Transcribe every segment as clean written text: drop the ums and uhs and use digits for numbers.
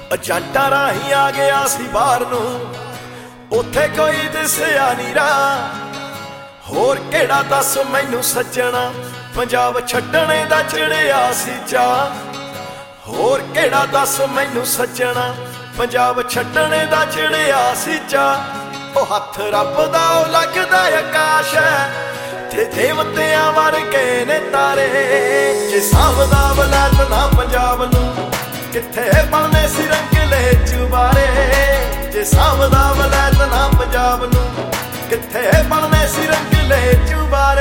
ਏਜੰਟਾਂ ਰਾਹੀਂ ਆ ਗਿਆ ਸੀ ਬਾਹਰ ਨੂੰ, ਉੱਥੇ ਕੋਈ ਦਿਸਿਆ ਨੀ ਰਾਹ। ਹੋਰ ਕਿਹੜਾ ਦੱਸ ਮੈਨੂੰ ਸੱਜਣਾ, ਪੰਜਾਬ ਛੱਡਣੇ ਦਾ ਚੜਿਆ ਸੀ ਚਾਅ। ਹੋਰ ਕਿਹੜਾ ਦੱਸ ਮੈਨੂੰ ਸੱਜਣਾ, ਪੰਜਾਬ ਛੱਡਣੇ ਦਾ ਚੜਿਆ ਸੀ ਚਾਅ। ਉਹ ਹੱਥ ਰੱਬ ਦਾ ਉਹ ਲੱਗਦਾ ਆਕਾਸ਼ ਹੈ, ਤੇ ਦੇਵਤਿਆਂ ਵਰਗੇ ਨੇ ਤਾਰੇ। ਜੇ ਸਾਂਭਦਾ ਵਲੈਤ ਨਾ ਪੰਜਾਬ ਨੂੰ, ਕਿੱਥੇ ਬਣਨੇ ਸੀ ਰੰਗਲੇ ਚੁਬਾਰੇ। ਜੇ ਸਾਂਭਦਾ ਵਲੈਤ ਨਾ ਪੰਜਾਬ ਨੂੰ, ਕਿੱਥੇ ਬਣਨੇ ਸੀ ਰੰਗਲੇ ਚੁਬਾਰੇ।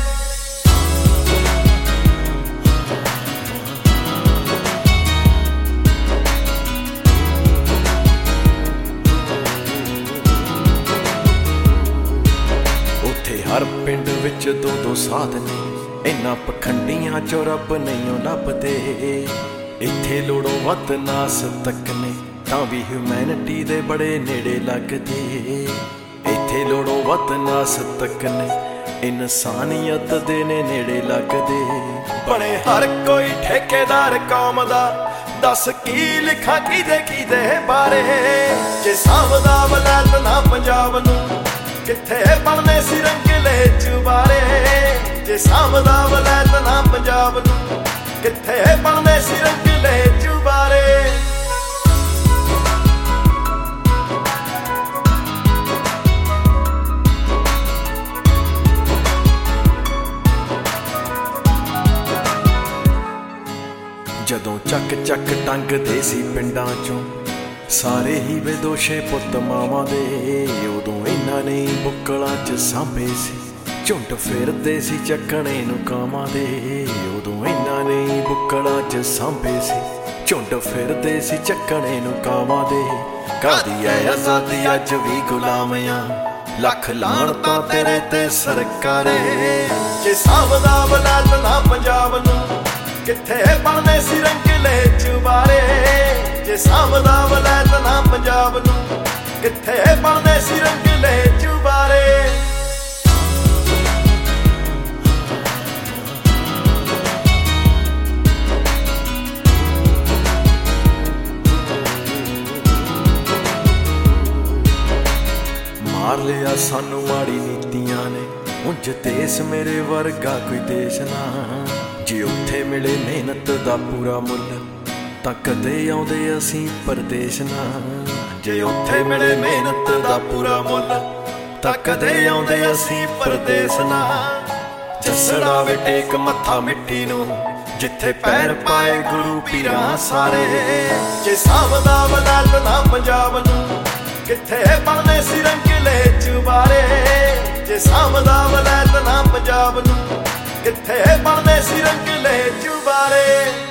ਉੱਥੇ ਹਰ ਪਿੰਡ ਵਿੱਚ ਦੋ ਦੋ ਸਾਧ ਨੇ, ਇਹਨਾਂ ਪਖੰਡੀਆਂ ਚੋਂ ਰੱਬ ਨਹੀਂ ਲੱਭਦੇ। ਇੱਥੇ ਲੋੜੋਂ ਵੱਧ ਨਾਸ ਤੱਕ ਨੇ, ਤਾਂ ਵੀ ਹਿਊਮੈਨਿਟੀ ਦੇ ਬੜੇ ਨੇੜੇ ਲੱਗਦੇ। ਇੱਥੇ ਲੋੜੋਂ ਵੱਧ ਨਾਸ ਤੱਕ ਨੇ, ਇਨਸਾਨੀਅਤ ਦੇ ਨੇ ਨੇੜੇ ਲੱਗਦੇ। ਬਣੇ ਹਰ ਕੋਈ ਠੇਕੇਦਾਰ ਕੌਮ ਦਾ, ਦੱਸ ਕੀ ਲਿਖਾਂ ਕਿਹਦੇ ਬਾਰੇ। ਜੇ ਸਾਂਭਦਾ ਵਲੈਤ ਨਾ ਪੰਜਾਬ ਨੂੰ, ਕਿੱਥੇ ਬਣਨੇ ਸੀ ਰੰਗਲੇ ਚੁਬਾਰੇ। ਜੇ ਸਾਂਭਦਾ ਵਲੈਤ ਨਾ ਪੰਜਾਬ ਨੂੰ, ਕਿੱਥੇ ਬਣਨੇ ਸੀ ਰੰਗਲੇ ਚੁਬਾਰੇ। ਜਦੋਂ ਚੱਕ ਟੰਗਦੇ ਸੀ ਪਿੰਡਾਂ ਚੋਂ ਸਾਰੇ ਹੀ ਬੇਦੋਸ਼ੇ ਪੁੱਤ ਮਾਵਾਂ ਦੇ, ਉਦੋਂ ਇਹਨਾਂ ਨੇ ਬੁੱਕਲਾਂ 'ਚ ਸਾਂਭੇ ਸੀ ਝੁੰਡ ਫਿਰਦੇ ਸੀ ਚੱਕਣੇ ਨੂੰ ਕਾਵਾਂ ਦੇ। ਉਦੋਂ ਇਹਨਾਂ ਨੇ ਬੁੱਕਲਾਂ 'ਚ ਸਾਂਭੇ ਸੀ ਝੁੰਡ ਫਿਰਦੇ ਸੀ ਚੱਕਣੇ ਨੂੰ ਕਾਵਾਂ ਦੇ। ਕਾਹਦੀ ਐ ਆਜ਼ਾਦੀ ਅੱਜ ਵੀ ਗੁਲਾਮ ਆਂ, ਲੱਖ ਲਾਹਣਤਾਂ ਤੇਰੇ ਤੇ ਸਰਕਾਰੇ। ਜੇ ਸਾਂਭਦਾ ਵਲੈਤ ਨਾ ਪੰਜਾਬ ਨੂੰ, ਕਿੱਥੇ ਬਣਨੇ ਸੀ ਰੰਗਲੇ ਚੁਬਾਰੇ। ਜੇ ਸਾਂਭਦਾ ਵਲੈਤ ਨਾ ਪੰਜਾਬ ਨੂੰ, ਕਿੱਥੇ ਬਣਨੇ ਸੀ ਰੰਗਲੇ ਚੁਬਾਰੇ। ਮਾਰ ਲਿਆ ਸਾਨੂੰ ਮਾੜੀ ਨੀਤੀਆਂ ਨੇ, ਉਂਝ ਦੇਸ਼ ਮੇਰੇ ਵਰਗਾ ਕੋਈ ਦੇਸ਼ ਨਾ। ਜੇ ਉੱਥੇ ਮਿਲੇ ਮਿਹਨਤ ਦਾ ਪੂਰਾ ਮੁੱਲ, ਤਾਂ ਕਦੇ ਆਉਂਦੇ ਅਸੀਂ ਪਰਦੇਸ ਨਾ। ਜੇ ਉੱਥੇ ਮਿਲੇ ਮਿਹਨਤ ਦਾ ਪੂਰਾ ਮੁੱਲ, ਤਾਂ ਕਦੇ ਆਉਂਦੇ ਅਸੀਂ ਪਰਦੇਸ ਨਾ। ਜੱਸੜਾ ਵੇ ਟੇਕ ਮੱਥਾ ਮਿੱਟੀ ਨੂੰ, ਜਿੱਥੇ ਪੈਰ ਪਾਏ ਗੁਰੂ ਪੀਰਾਂ ਸਾਰੇ। ਜੇ ਸਾਂਭਦਾ ਵਲੈਤ ਨਾ ਪੰਜਾਬ ਨੂੰ, ਕਿੱਥੇ ਬਣਨੇ ਸੀ ਰੰਗਲੇ ਚੁਬਾਰੇ। ਜੇ ਸਾਂਭਦਾ ਵਲੈਤ ਨਾ ਪੰਜਾਬ ਨੂੰ, ਕਿੱਥੇ ਬਣਨੇ ਸੀ ਰੰਗਲੇ ਚੁਬਾਰੇ।